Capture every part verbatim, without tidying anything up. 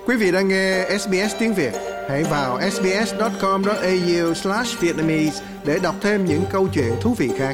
Quý vị đang nghe ét bê ét tiếng Việt. Hãy vào ét bê ét chấm com chấm a u slash vietnamese để đọc thêm những câu chuyện thú vị khác.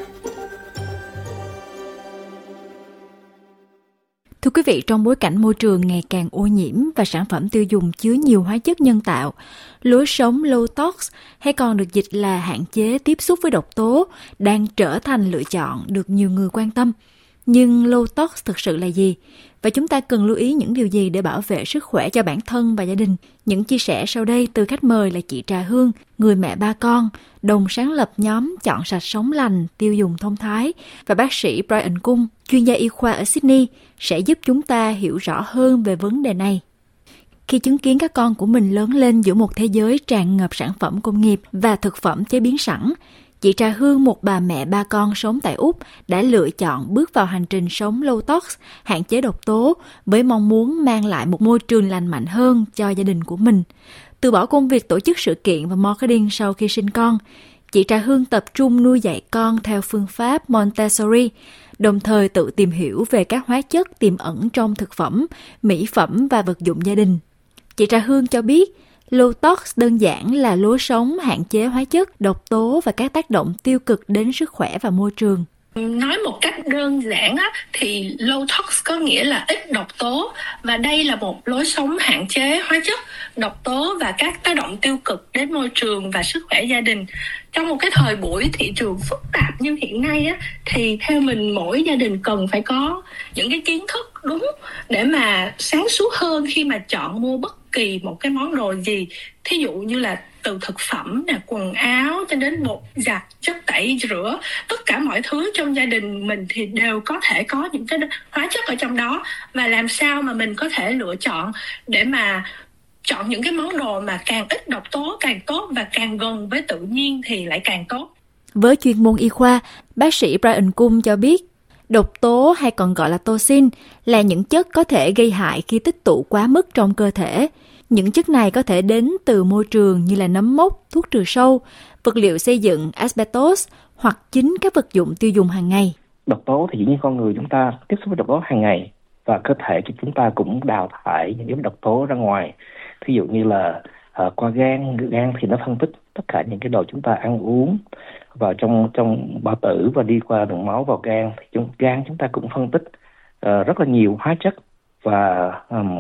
Thưa quý vị, trong bối cảnh môi trường ngày càng ô nhiễm và sản phẩm tiêu dùng chứa nhiều hóa chất nhân tạo, lối sống low tox hay còn được dịch là hạn chế tiếp xúc với độc tố đang trở thành lựa chọn được nhiều người quan tâm. Nhưng low tox thực sự là gì? Và chúng ta cần lưu ý những điều gì để bảo vệ sức khỏe cho bản thân và gia đình? Những chia sẻ sau đây từ khách mời là chị Trà Hương, người mẹ ba con, đồng sáng lập nhóm Chọn Sạch Sống Lành, tiêu dùng thông thái, và bác sĩ Brian Cung, chuyên gia y khoa ở Sydney, sẽ giúp chúng ta hiểu rõ hơn về vấn đề này. Khi chứng kiến các con của mình lớn lên giữa một thế giới tràn ngập sản phẩm công nghiệp và thực phẩm chế biến sẵn, chị Trà Hương, một bà mẹ ba con sống tại Úc, đã lựa chọn bước vào hành trình sống low tox, hạn chế độc tố, với mong muốn mang lại một môi trường lành mạnh hơn cho gia đình của mình. Từ bỏ công việc tổ chức sự kiện và marketing sau khi sinh con, chị Trà Hương tập trung nuôi dạy con theo phương pháp Montessori, đồng thời tự tìm hiểu về các hóa chất tiềm ẩn trong thực phẩm, mỹ phẩm và vật dụng gia đình. Chị Trà Hương cho biết, low tox đơn giản là lối sống hạn chế hóa chất, độc tố và các tác động tiêu cực đến sức khỏe và môi trường. Nói một cách đơn giản á, thì low tox có nghĩa là ít độc tố, và đây là một lối sống hạn chế hóa chất, độc tố và các tác động tiêu cực đến môi trường và sức khỏe gia đình. Trong một cái thời buổi thị trường phức tạp như hiện nay á, thì theo mình mỗi gia đình cần phải có những cái kiến thức đúng để mà sáng suốt hơn khi mà chọn mua bất kỳ một cái món đồ gì. Thí dụ như là từ thực phẩm, nè, quần áo cho đến bột giặt, chất tẩy rửa, tất cả mọi thứ trong gia đình mình thì đều có thể có những cái hóa chất ở trong đó. Và làm sao mà mình có thể lựa chọn để mà chọn những cái món đồ mà càng ít độc tố càng tốt và càng gần với tự nhiên thì lại càng tốt. Với chuyên môn y khoa, bác sĩ Brian Cung cho biết, độc tố hay còn gọi là toxin là những chất có thể gây hại khi tích tụ quá mức trong cơ thể. Những chất này có thể đến từ môi trường như là nấm mốc, thuốc trừ sâu, vật liệu xây dựng, asbestos hoặc chính các vật dụng tiêu dùng hàng ngày. Độc tố thì dĩ nhiên con người chúng ta tiếp xúc với độc tố hàng ngày, và cơ thể của chúng ta cũng đào thải những cái độc tố ra ngoài. Ví dụ như là uh, qua gan, gan thì nó phân tích tất cả những cái đồ chúng ta ăn uống vào trong trong bao tử và đi qua đường máu vào gan. Thì trong gan chúng ta cũng phân tích uh, rất là nhiều hóa chất và um,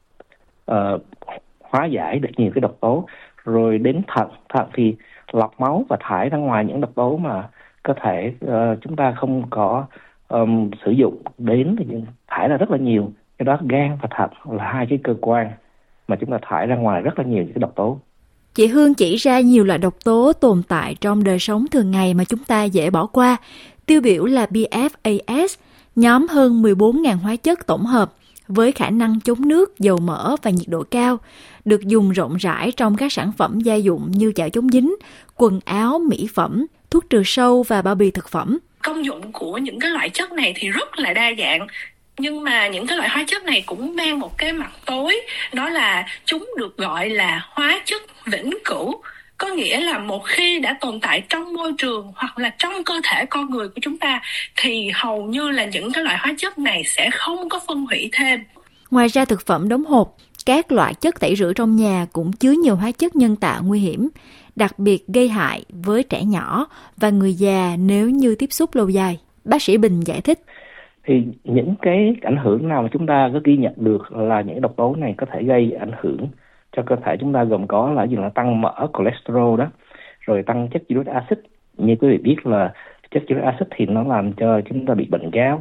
uh, hóa giải được nhiều cái độc tố. Rồi đến thận, thận thì lọc máu và thải ra ngoài những độc tố mà cơ thể uh, chúng ta không có um, sử dụng đến, thì thải ra rất là nhiều. Cái đó gan và thận là hai cái cơ quan mà chúng ta thải ra ngoài rất là nhiều những cái độc tố. Chị Hương chỉ ra nhiều loại độc tố tồn tại trong đời sống thường ngày mà chúng ta dễ bỏ qua. Tiêu biểu là pê ép a ét, nhóm hơn mười bốn nghìn hóa chất tổng hợp với khả năng chống nước, dầu mỡ và nhiệt độ cao, được dùng rộng rãi trong các sản phẩm gia dụng như chảo chống dính, quần áo, mỹ phẩm, thuốc trừ sâu và bao bì thực phẩm. Công dụng của những cái loại chất này thì rất là đa dạng. Nhưng mà những cái loại hóa chất này cũng mang một cái mặt tối, đó là chúng được gọi là hóa chất vĩnh cửu. Có nghĩa là một khi đã tồn tại trong môi trường hoặc là trong cơ thể con người của chúng ta thì hầu như là những cái loại hóa chất này sẽ không có phân hủy thêm. Ngoài ra thực phẩm đóng hộp, các loại chất tẩy rửa trong nhà cũng chứa nhiều hóa chất nhân tạo nguy hiểm, đặc biệt gây hại với trẻ nhỏ và người già nếu như tiếp xúc lâu dài. Bác sĩ Bình giải thích. Thì những cái ảnh hưởng nào mà chúng ta có ghi nhận được là những độc tố này có thể gây ảnh hưởng cho cơ thể chúng ta, gồm có là gì là tăng mỡ, cholesterol đó, rồi tăng chất uric acid. Như quý vị biết là chất uric acid thì nó làm cho chúng ta bị bệnh gout,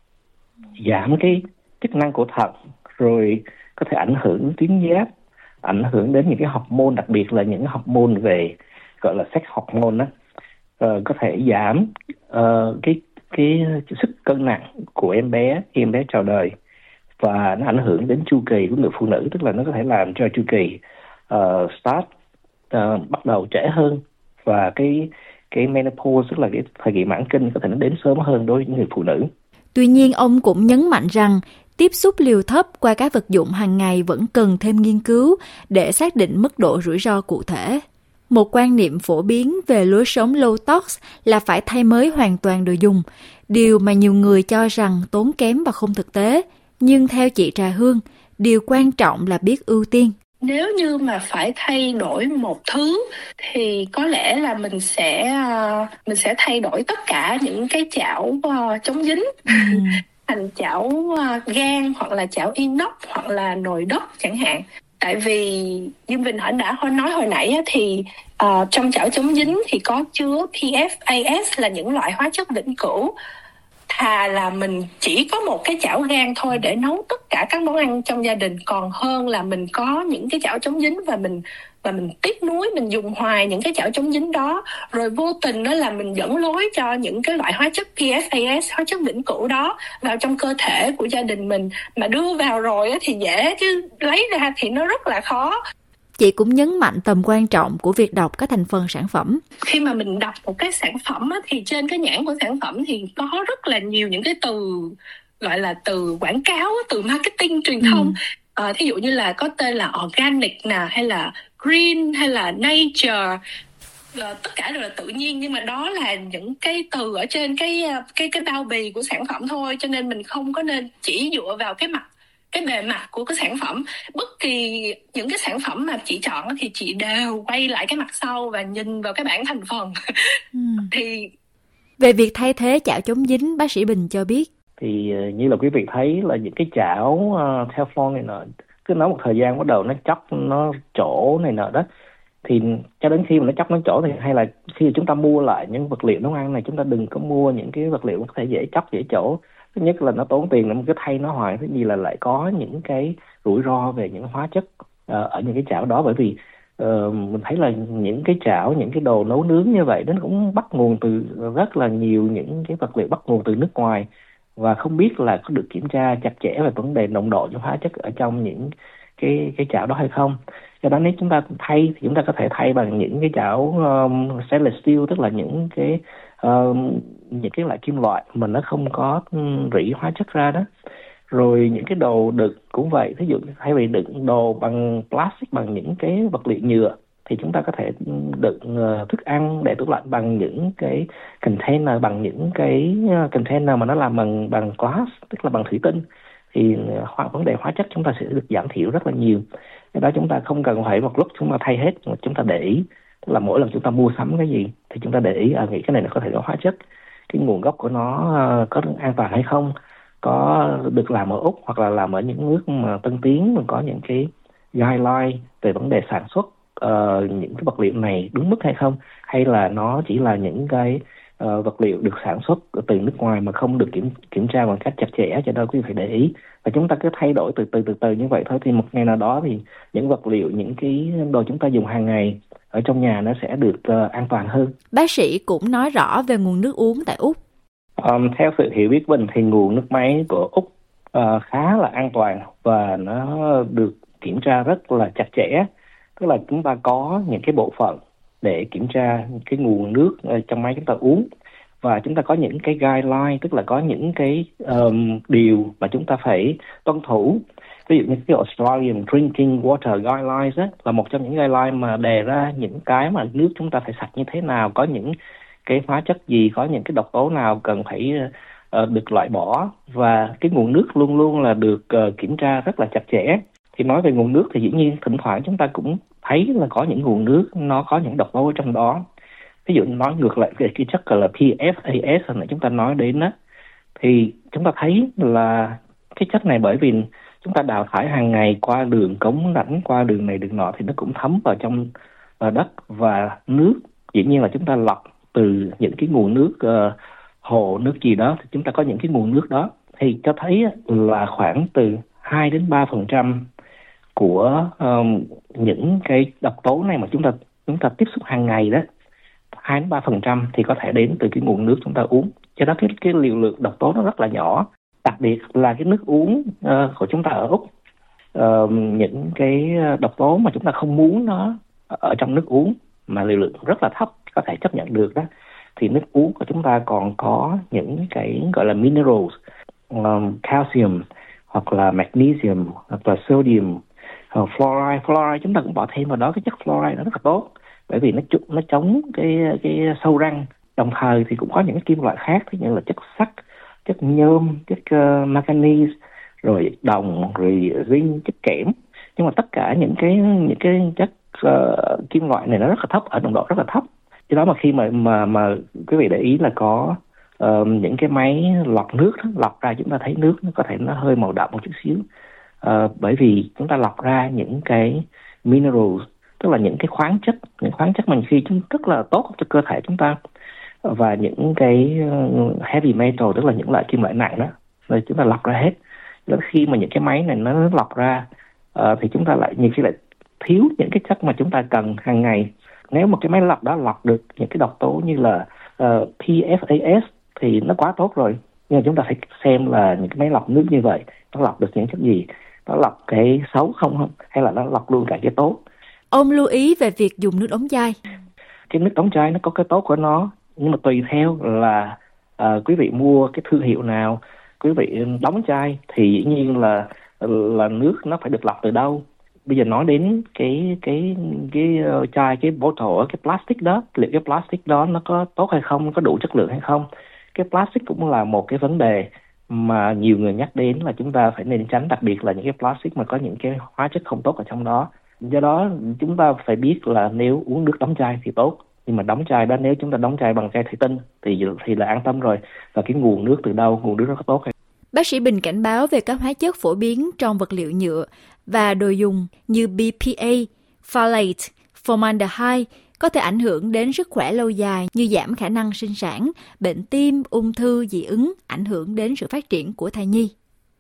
giảm cái chức năng của thận, rồi có thể ảnh hưởng tuyến giáp, ảnh hưởng đến những cái hormone, đặc biệt là những cái hormone về gọi là sex hormone đó, uh, có thể giảm uh, cái cái sức cân nặng của em bé khi em bé chào đời, và nó ảnh hưởng đến chu kỳ của người phụ nữ, tức là nó có thể làm cho chu kỳ uh, start uh, bắt đầu trễ hơn, và cái cái menopause, tức là cái thời kỳ mãn kinh, có thể nó đến sớm hơn đối với những người phụ nữ. Tuy nhiên, ông cũng nhấn mạnh rằng tiếp xúc liều thấp qua các vật dụng hàng ngày vẫn cần thêm nghiên cứu để xác định mức độ rủi ro cụ thể. Một quan niệm phổ biến về lối sống low tox là phải thay mới hoàn toàn đồ dùng, điều mà nhiều người cho rằng tốn kém và không thực tế. Nhưng theo chị Trà Hương, Điều quan trọng là biết ưu tiên. Nếu như mà phải thay đổi một thứ thì có lẽ là mình sẽ uh, mình sẽ thay đổi tất cả những cái chảo uh, chống dính ừ. thành chảo uh, gan hoặc là chảo inox hoặc là nồi đất chẳng hạn. Tại vì như mình đã nói hồi nãy á, thì uh, trong chảo chống dính thì có chứa pê ép a ét là những loại hóa chất vĩnh cửu. Thà là mình chỉ có một cái chảo gang thôi để nấu tất cả các món ăn trong gia đình, còn hơn là mình có những cái chảo chống dính và mình và mình tiếc nuối mình dùng hoài những cái chảo chống dính đó, rồi vô tình đó là mình dẫn lối cho những cái loại hóa chất pê ép a ét, hóa chất vĩnh cửu đó vào trong cơ thể của gia đình mình, mà đưa vào rồi thì dễ chứ lấy ra thì nó rất là khó. Chị cũng nhấn mạnh tầm quan trọng của việc đọc các thành phần sản phẩm. Khi mà mình đọc một cái sản phẩm á, thì trên cái nhãn của sản phẩm thì có rất là nhiều những cái từ gọi là từ quảng cáo, từ marketing, truyền thông. Ừ. À, thí dụ như là có tên là organic nè, hay là green, hay là nature. À, tất cả đều là tự nhiên, nhưng mà đó là những cái từ ở trên cái cái cái bao bì của sản phẩm thôi, cho nên mình không có nên chỉ dựa vào cái mặt cái bề mặt của cái sản phẩm. Bất kỳ những cái sản phẩm mà chị chọn thì chị đều quay lại cái mặt sau và nhìn vào cái bảng thành phần. Ừ. Thì về việc thay thế chảo chống dính, bác sĩ Bình cho biết thì như là quý vị thấy là những cái chảo uh, Teflon này nọ, cứ nấu một thời gian bắt đầu nó chóc, nó trổ này nọ đó, thì cho đến khi mà nó chóc nó trổ thì hay là khi chúng ta mua lại những vật liệu nấu ăn này, chúng ta đừng có mua những cái vật liệu có thể dễ chóc dễ trổ. Thứ nhất là nó tốn tiền, nó cứ thay nó hoài. Thứ nhì là lại có những cái rủi ro về những hóa chất uh, ở những cái chảo đó, bởi vì uh, mình thấy là những cái chảo, những cái đồ nấu nướng như vậy nó cũng bắt nguồn từ rất là nhiều những cái vật liệu bắt nguồn từ nước ngoài, và không biết là có được kiểm tra chặt chẽ về vấn đề nồng độ những hóa chất ở trong những cái cái chảo đó hay không. Do đó nếu chúng ta thay thì chúng ta có thể thay bằng những cái chảo um, stainless steel, tức là những cái uh, những cái loại kim loại mà nó không có rỉ hóa chất ra đó. Rồi những cái đồ đựng cũng vậy, ví dụ thay vì đựng đồ bằng plastic, bằng những cái vật liệu nhựa, thì chúng ta có thể đựng uh, thức ăn để tủ lạnh bằng những cái container, bằng những cái container mà nó làm bằng bằng glass, tức là bằng thủy tinh, thì uh, vấn đề hóa chất chúng ta sẽ được giảm thiểu rất là nhiều. Cái đó chúng ta không cần phải một lúc chúng ta thay hết, mà chúng ta để ý, tức là mỗi lần chúng ta mua sắm cái gì thì chúng ta để ý, à, nghĩ cái này nó có thể có hóa chất, cái nguồn gốc của nó uh, có an toàn hay không, có được làm ở Úc hoặc là làm ở những nước mà tân tiến, có những cái guideline về vấn đề sản xuất uh, những cái vật liệu này đúng mức hay không, hay là nó chỉ là những cái uh, vật liệu được sản xuất từ nước ngoài mà không được kiểm kiểm tra bằng cách chặt chẽ. Cho nên quý vị phải để ý, và chúng ta cứ thay đổi từ từ từ từ như vậy thôi, thì một ngày nào đó thì những vật liệu, những cái đồ chúng ta dùng hàng ngày ở trong nhà nó sẽ được uh, an toàn hơn. Bác sĩ cũng nói rõ về nguồn nước uống tại Úc. Um, theo sự hiểu biết của mình thì nguồn nước máy của Úc uh, khá là an toàn và nó được kiểm tra rất là chặt chẽ. Tức là chúng ta có những cái bộ phận để kiểm tra cái nguồn nước trong máy chúng ta uống, và chúng ta có những cái guideline, tức là có những cái um, điều mà chúng ta phải tuân thủ. Ví dụ như cái Australian Drinking Water Guidelines đó, là một trong những guideline mà đề ra những cái mà nước chúng ta phải sạch như thế nào, có những cái hóa chất gì, có những cái độc tố nào cần phải uh, được loại bỏ, và cái nguồn nước luôn luôn là được uh, kiểm tra rất là chặt chẽ. Thì nói về nguồn nước thì dĩ nhiên thỉnh thoảng chúng ta cũng thấy là có những nguồn nước nó có những độc tố ở trong đó. Ví dụ nói ngược lại về cái chất gọi là pê ép a ét hồi nãy chúng ta nói đến đó, thì chúng ta thấy là cái chất này bởi vì chúng ta đào thải hàng ngày qua đường cống rãnh, qua đường này đường nọ, thì nó cũng thấm vào trong uh, đất và nước. Dĩ nhiên là chúng ta lọc từ những cái nguồn nước uh, hồ, nước gì đó, thì chúng ta có những cái nguồn nước đó, thì cho thấy là khoảng từ hai đến ba phần trăm của um, những cái độc tố này mà chúng ta chúng ta tiếp xúc hàng ngày đó, hai đến ba phần trăm thì có thể đến từ cái nguồn nước chúng ta uống. Cho đó cái cái liều lượng độc tố nó rất là nhỏ. Đặc biệt là cái nước uống uh, của chúng ta ở Úc, uh, những cái độc tố mà chúng ta không muốn nó ở trong nước uống mà liều lượng rất là thấp, có thể chấp nhận được đó, thì nước uống của chúng ta còn có những cái gọi là minerals, um, calcium hoặc là magnesium hoặc là sodium, uh, fluoride. Fluoride chúng ta cũng bỏ thêm vào đó cái chất fluoride, nó rất là tốt bởi vì nó nó chống cái cái sâu răng. Đồng thời thì cũng có những cái kim loại khác, ví dụ như là chất sắt, chất nhôm, chất uh, manganese, rồi đồng, rồi zinc, chất kẽm. Nhưng mà tất cả những cái những cái chất uh, kim loại này nó rất là thấp, ở nồng độ rất là thấp. Do đó mà khi mà mà mà quý vị để ý là có uh, những cái máy lọc nước đó, lọc ra chúng ta thấy nước nó có thể nó hơi màu đậm một chút xíu, uh, bởi vì chúng ta lọc ra những cái minerals, tức là những cái khoáng chất, những khoáng chất mà khi chúng rất là tốt cho cơ thể chúng ta, và những cái heavy metal, tức là những loại kim loại nặng đó, rồi chúng ta lọc ra hết. Đó, khi mà những cái máy này nó lọc ra uh, thì chúng ta lại nhiều khi lại thiếu những cái chất mà chúng ta cần hàng ngày. Nếu mà cái máy lọc đó lọc được những cái độc tố như là uh, pê ép a ét thì nó quá tốt rồi. Nhưng mà chúng ta phải xem là những cái máy lọc nước như vậy nó lọc được những chất gì, nó lọc cái xấu không không, hay là nó lọc luôn cả cái tốt. Ông lưu ý về việc dùng nước đóng chai. Cái nước đóng chai nó có cái tốt của nó, nhưng mà tùy theo là uh, quý vị mua cái thương hiệu nào. Quý vị đóng chai thì dĩ nhiên là là nước nó phải được lọc từ đâu. Bây giờ nói đến cái cái cái uh, chai, cái bottle, cái plastic đó, liệu cái plastic đó nó có tốt hay không, nó có đủ chất lượng hay không. Cái plastic cũng là một cái vấn đề mà nhiều người nhắc đến là chúng ta phải nên tránh, đặc biệt là những cái plastic mà có những cái hóa chất không tốt ở trong đó. Do đó chúng ta phải biết là nếu uống nước đóng chai thì tốt, nhưng mà đóng chai đó, nếu chúng ta đóng chai bằng chai thủy tinh thì thì là an tâm rồi. Và cái nguồn nước từ đâu, nguồn nước nó có tốt hay. Bác sĩ Bình cảnh báo về các hóa chất phổ biến trong vật liệu nhựa và đồ dùng như bê pê a, phthalate, formaldehyde có thể ảnh hưởng đến sức khỏe lâu dài như giảm khả năng sinh sản, bệnh tim, ung thư, dị ứng, ảnh hưởng đến sự phát triển của thai nhi.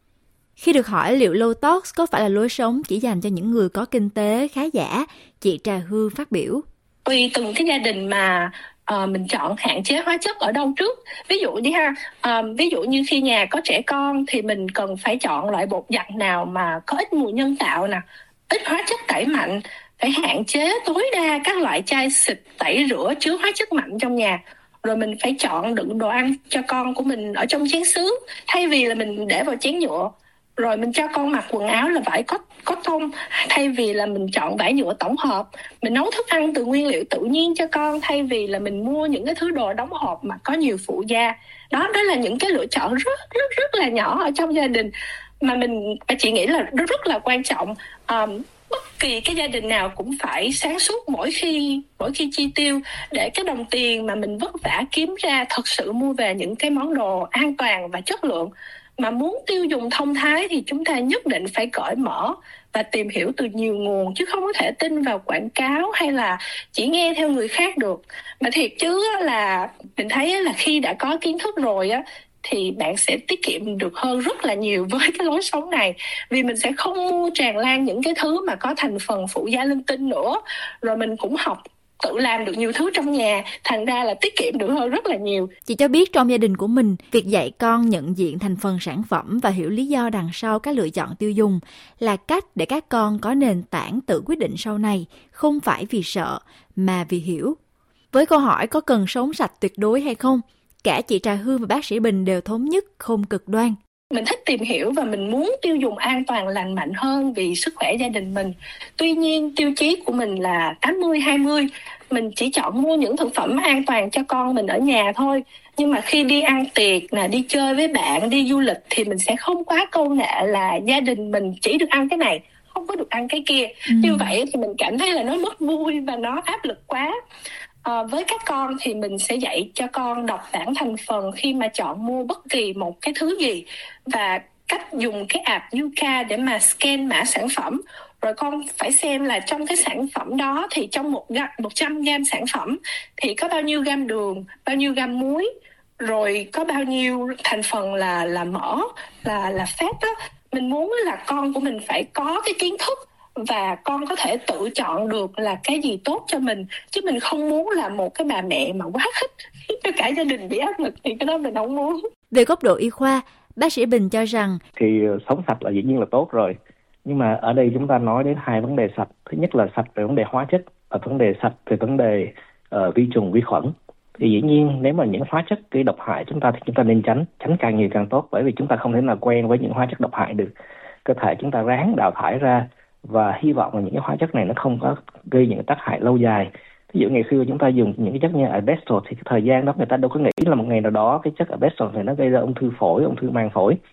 Khi được hỏi liệu low tox có phải là lối sống chỉ dành cho những người có kinh tế khá giả, chị Trà Hương phát biểu. Tùy từng cái gia đình mà uh, mình chọn hạn chế hóa chất ở đâu trước. Ví dụ đi ha, uh, ví dụ như khi nhà có trẻ con thì mình cần phải chọn loại bột giặt nào mà có ít mùi nhân tạo nè, ít hóa chất tẩy mạnh, phải hạn chế tối đa các loại chai xịt tẩy rửa chứa hóa chất mạnh trong nhà. Rồi mình phải chọn đựng đồ ăn cho con của mình ở trong chén sứ thay vì là mình để vào chén nhựa. Rồi mình cho con mặc quần áo là vải cotton thay vì là mình chọn vải nhựa tổng hợp. Mình nấu thức ăn từ nguyên liệu tự nhiên cho con thay vì là mình mua những cái thứ đồ đóng hộp mà có nhiều phụ gia. Đó, đó là những cái lựa chọn rất rất rất là nhỏ ở trong gia đình mà mình chị nghĩ là rất rất là quan trọng. Um, bất kỳ cái gia đình nào cũng phải sáng suốt mỗi khi mỗi khi chi tiêu để cái đồng tiền mà mình vất vả kiếm ra thật sự mua về những cái món đồ an toàn và chất lượng. Mà muốn tiêu dùng thông thái thì chúng ta nhất định phải cởi mở và tìm hiểu từ nhiều nguồn, chứ không có thể tin vào quảng cáo hay là chỉ nghe theo người khác được. Mà thiệt chứ là mình thấy là khi đã có kiến thức rồi á thì bạn sẽ tiết kiệm được hơn rất là nhiều với cái lối sống này, vì mình sẽ không mua tràn lan những cái thứ mà có thành phần phụ gia linh tinh nữa. Rồi mình cũng học tự làm được nhiều thứ trong nhà, thành ra là tiết kiệm được hơn rất là nhiều. Chị cho biết trong gia đình của mình, việc dạy con nhận diện thành phần sản phẩm và hiểu lý do đằng sau các lựa chọn tiêu dùng là cách để các con có nền tảng tự quyết định sau này, không phải vì sợ mà vì hiểu. Với câu hỏi có cần sống sạch tuyệt đối hay không, cả chị Trà Hương và bác sĩ Bình đều thống nhất không cực đoan. Mình thích tìm hiểu và mình muốn tiêu dùng an toàn lành mạnh hơn vì sức khỏe gia đình mình. Tuy nhiên tiêu chí của mình là tám mươi hai mươi. Mình chỉ chọn mua những thực phẩm an toàn cho con mình ở nhà thôi. Nhưng mà khi đi ăn tiệc, là đi chơi với bạn, đi du lịch thì mình sẽ không quá câu nệ là gia đình mình chỉ được ăn cái này, không có được ăn cái kia. Ừ. Như vậy thì mình cảm thấy là nó mất vui và nó áp lực quá. À, với các con thì mình sẽ dạy cho con đọc bảng thành phần khi mà chọn mua bất kỳ một cái thứ gì, và cách dùng cái app Yuka để mà scan mã sản phẩm. Rồi con phải xem là trong cái sản phẩm đó thì trong một trăm gam sản phẩm thì có bao nhiêu gam đường, bao nhiêu gam muối, rồi có bao nhiêu thành phần là là mỡ, là là fat đó. Mình muốn là con của mình phải có cái kiến thức và con có thể tự chọn được là cái gì tốt cho mình, chứ mình không muốn là một cái bà mẹ mà quá khích khiến cho cả gia đình bị áp lực, thì cái đó mình không muốn. Về góc độ y khoa, bác sĩ Bình cho rằng thì sống sạch là dĩ nhiên là tốt rồi, nhưng mà ở đây chúng ta nói đến hai vấn đề sạch. Thứ nhất là sạch về vấn đề hóa chất, và vấn đề sạch về vấn đề uh, vi trùng vi khuẩn. Thì dĩ nhiên nếu mà những hóa chất gây độc hại chúng ta thì chúng ta nên tránh tránh càng nhiều càng tốt, bởi vì chúng ta không thể nào quen với những hóa chất độc hại được. Cơ thể chúng ta ráng đào thải ra, và hy vọng là những cái hóa chất này nó không có gây những tác hại lâu dài. Ví dụ ngày xưa chúng ta dùng những cái chất như asbestos thì cái thời gian đó người ta đâu có nghĩ là một ngày nào đó cái chất asbestos này nó gây ra ung thư phổi, ung thư màng phổi.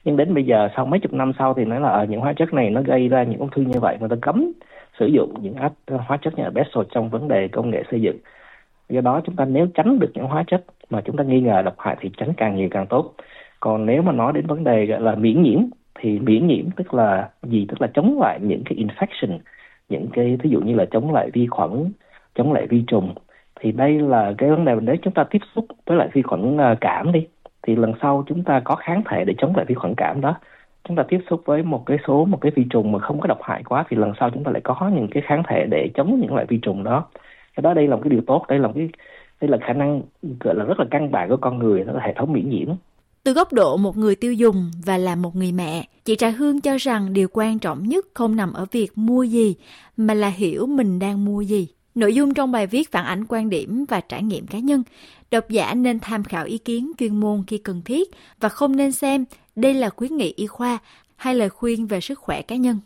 Nhưng đến bây giờ sau mấy chục năm sau thì nói là ở những hóa chất này nó gây ra những ung thư như vậy, mà ta cấm sử dụng những hóa chất như asbestos trong vấn đề công nghệ xây dựng. Do đó chúng ta nếu tránh được những hóa chất mà chúng ta nghi ngờ độc hại thì tránh càng nhiều càng tốt. Còn nếu mà nói đến vấn đề gọi là miễn nhiễm thì miễn nhiễm tức là gì? Tức là chống lại những cái infection, những cái ví dụ như là chống lại vi khuẩn, chống lại vi trùng. Thì đây là cái vấn đề mà nếu chúng ta tiếp xúc với lại vi khuẩn cảm đi, thì lần sau chúng ta có kháng thể để chống lại vi khuẩn cảm đó. Chúng ta tiếp xúc với một cái số một cái vi trùng mà không có độc hại quá thì lần sau chúng ta lại có những cái kháng thể để chống những loại vi trùng đó. Cái đó đây là một cái điều tốt, đây là một cái đây là khả năng gọi là rất là căn bản của con người, đó là hệ thống miễn nhiễm. Từ góc độ một người tiêu dùng và là một người mẹ, chị Trà Hương cho rằng điều quan trọng nhất không nằm ở việc mua gì, mà là hiểu mình đang mua gì. Nội dung trong bài viết phản ánh quan điểm và trải nghiệm cá nhân. Độc giả nên tham khảo ý kiến chuyên môn khi cần thiết và không nên xem đây là khuyến nghị y khoa hay lời khuyên về sức khỏe cá nhân.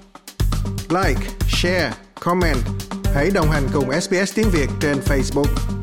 Like, share, comment. Hãy đồng hành cùng ét bê ét Tiếng Việt trên Facebook.